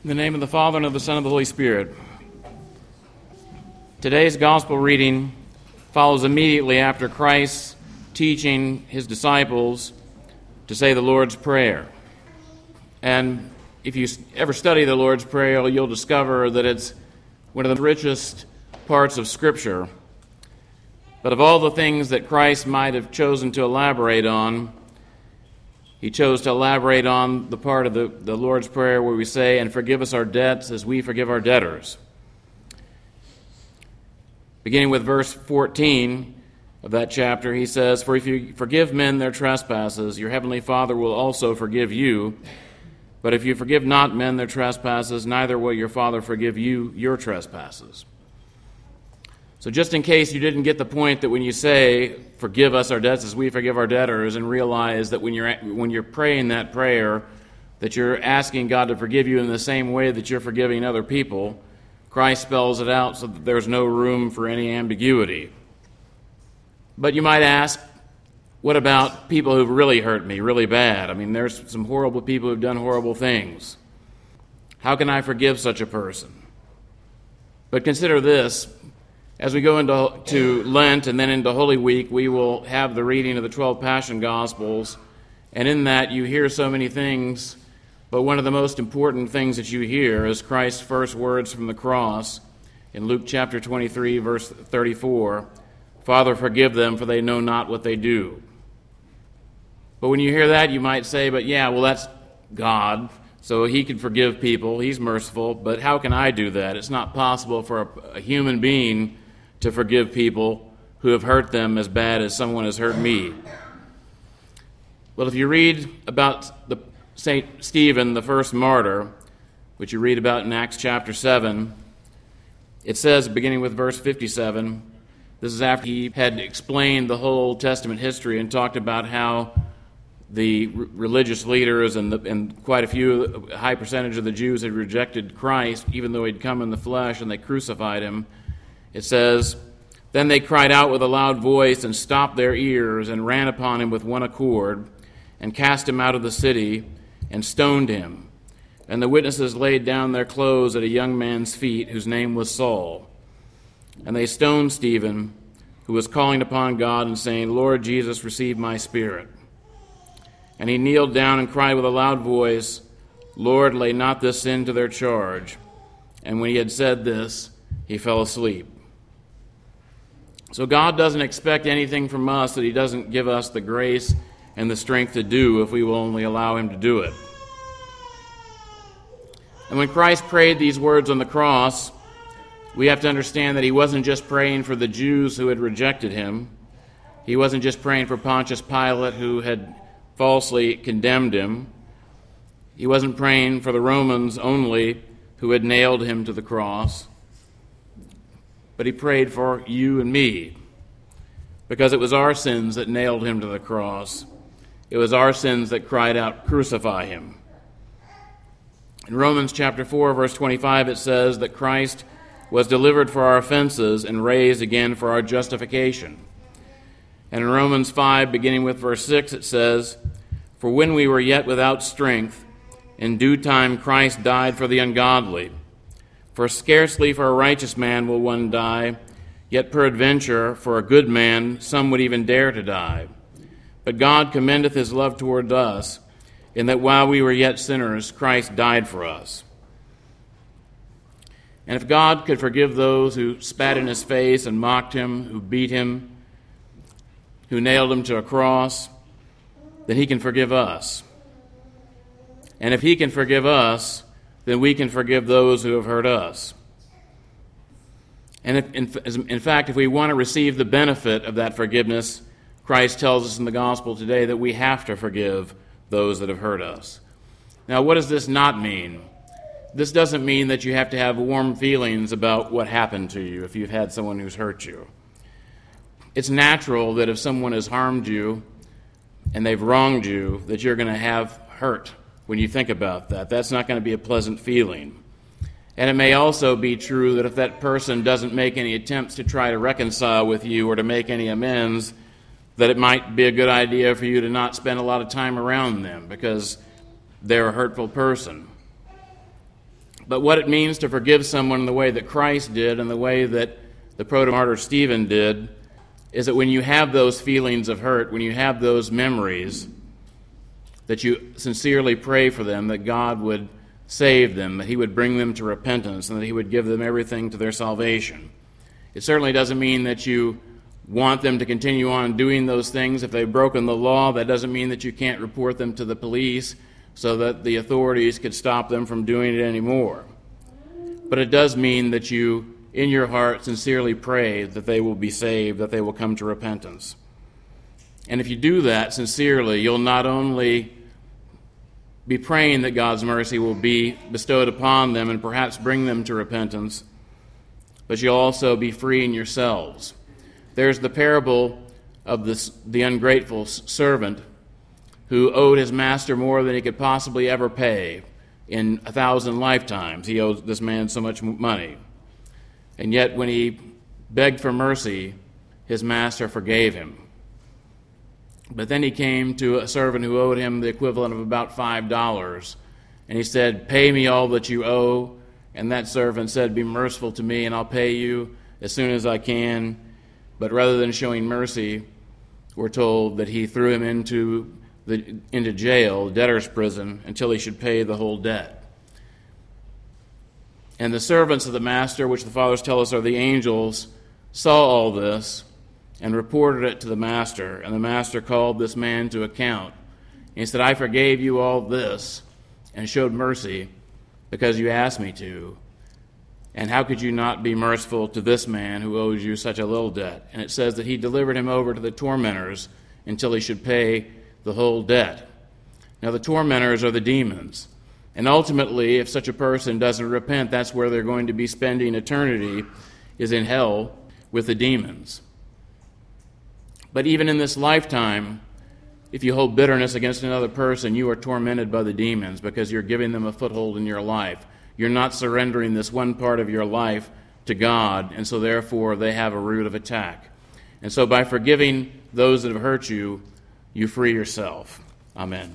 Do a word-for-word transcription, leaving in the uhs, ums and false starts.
In the name of the Father, and of the Son, and of the Holy Spirit. Today's gospel reading follows immediately after Christ's teaching his disciples to say the Lord's Prayer. And if you ever study the Lord's Prayer, you'll discover that it's one of the richest parts of Scripture. But of all the things that Christ might have chosen to elaborate on, he chose to elaborate on the part of the, the Lord's Prayer where we say, "And forgive us our debts as we forgive our debtors." Beginning with verse fourteen of that chapter, he says, "For if you forgive men their trespasses, your heavenly Father will also forgive you. But if you forgive not men their trespasses, neither will your Father forgive you your trespasses." So just in case you didn't get the point that when you say, "Forgive us our debts as we forgive our debtors," and realize that when you're when you're praying that prayer, that you're asking God to forgive you in the same way that you're forgiving other people, Christ spells it out so that there's no room for any ambiguity. But you might ask, what about people who've really hurt me, really bad? I mean, there's some horrible people who've done horrible things. How can I forgive such a person? But consider this. As we go into to Lent and then into Holy Week, we will have the reading of the twelve Passion Gospels, and in that you hear so many things, but one of the most important things that you hear is Christ's first words from the cross in Luke chapter twenty-three, verse thirty-four, "Father, forgive them, for they know not what they do." But when you hear that, you might say, but yeah, well, that's God, so he can forgive people, he's merciful, but how can I do that? It's not possible for a, a human being to forgive people who have hurt them as bad as someone has hurt me. Well, if you read about the Saint Stephen, the first martyr, which you read about in Acts chapter seven, it says, beginning with verse fifty-seven, this is after he had explained the whole Old Testament history and talked about how the r- religious leaders and, the, and quite a few, a high percentage of the Jews had rejected Christ, even though he'd come in the flesh, and they crucified him. It says, "Then they cried out with a loud voice and stopped their ears and ran upon him with one accord and cast him out of the city and stoned him. And the witnesses laid down their clothes at a young man's feet whose name was Saul. And they stoned Stephen, who was calling upon God and saying, 'Lord Jesus, receive my spirit.' And he kneeled down and cried with a loud voice, 'Lord, lay not this sin to their charge.' And when he had said this, he fell asleep." So God doesn't expect anything from us that he doesn't give us the grace and the strength to do if we will only allow him to do it. And when Christ prayed these words on the cross, we have to understand that he wasn't just praying for the Jews who had rejected him. He wasn't just praying for Pontius Pilate, who had falsely condemned him. He wasn't praying for the Romans only, who had nailed him to the cross. But he prayed for you and me, because it was our sins that nailed him to the cross. It was our sins that cried out, "Crucify him." In Romans chapter four, verse twenty-five, it says that Christ was delivered for our offenses and raised again for our justification. And in Romans five, beginning with verse six, it says, "For when we were yet without strength, in due time Christ died for the ungodly. For scarcely for a righteous man will one die, yet peradventure for a good man some would even dare to die. But God commendeth his love toward us, in that while we were yet sinners, Christ died for us." And if God could forgive those who spat in his face and mocked him, who beat him, who nailed him to a cross, then he can forgive us. And if he can forgive us, then we can forgive those who have hurt us. And if, in, in fact, if we want to receive the benefit of that forgiveness, Christ tells us in the gospel today that we have to forgive those that have hurt us. Now, what does this not mean? This doesn't mean that you have to have warm feelings about what happened to you if you've had someone who's hurt you. It's natural that if someone has harmed you and they've wronged you, that you're going to have hurt when you think about that. That's not going to be a pleasant feeling. And it may also be true that if that person doesn't make any attempts to try to reconcile with you or to make any amends, that it might be a good idea for you to not spend a lot of time around them because they're a hurtful person. But what it means to forgive someone in the way that Christ did and the way that the proto-martyr Stephen did is that when you have those feelings of hurt, when you have those memories, that you sincerely pray for them, that God would save them, that he would bring them to repentance, and that he would give them everything to their salvation. It certainly doesn't mean that you want them to continue on doing those things. If they've broken the law, that doesn't mean that you can't report them to the police so that the authorities could stop them from doing it anymore. But it does mean that you, in your heart, sincerely pray that they will be saved, that they will come to repentance. And if you do that sincerely, you'll not only be praying that God's mercy will be bestowed upon them and perhaps bring them to repentance, but you'll also be freeing yourselves. There's the parable of this, the ungrateful servant who owed his master more than he could possibly ever pay. In a thousand lifetimes, he owed this man so much money. And yet when he begged for mercy, his master forgave him. But then he came to a servant who owed him the equivalent of about five dollars. And he said, "Pay me all that you owe." And that servant said, "Be merciful to me, and I'll pay you as soon as I can." But rather than showing mercy, we're told that he threw him into the into jail, debtor's prison, until he should pay the whole debt. And the servants of the master, which the fathers tell us are the angels, saw all this and reported it to the master. And the master called this man to account. And he said, "I forgave you all this and showed mercy because you asked me to. And how could you not be merciful to this man who owes you such a little debt?" And it says that he delivered him over to the tormentors until he should pay the whole debt. Now the tormentors are the demons. And ultimately, if such a person doesn't repent, that's where they're going to be spending eternity, is in hell with the demons. But even in this lifetime, if you hold bitterness against another person, you are tormented by the demons because you're giving them a foothold in your life. You're not surrendering this one part of your life to God, and so therefore they have a root of attack. And so by forgiving those that have hurt you, you free yourself. Amen.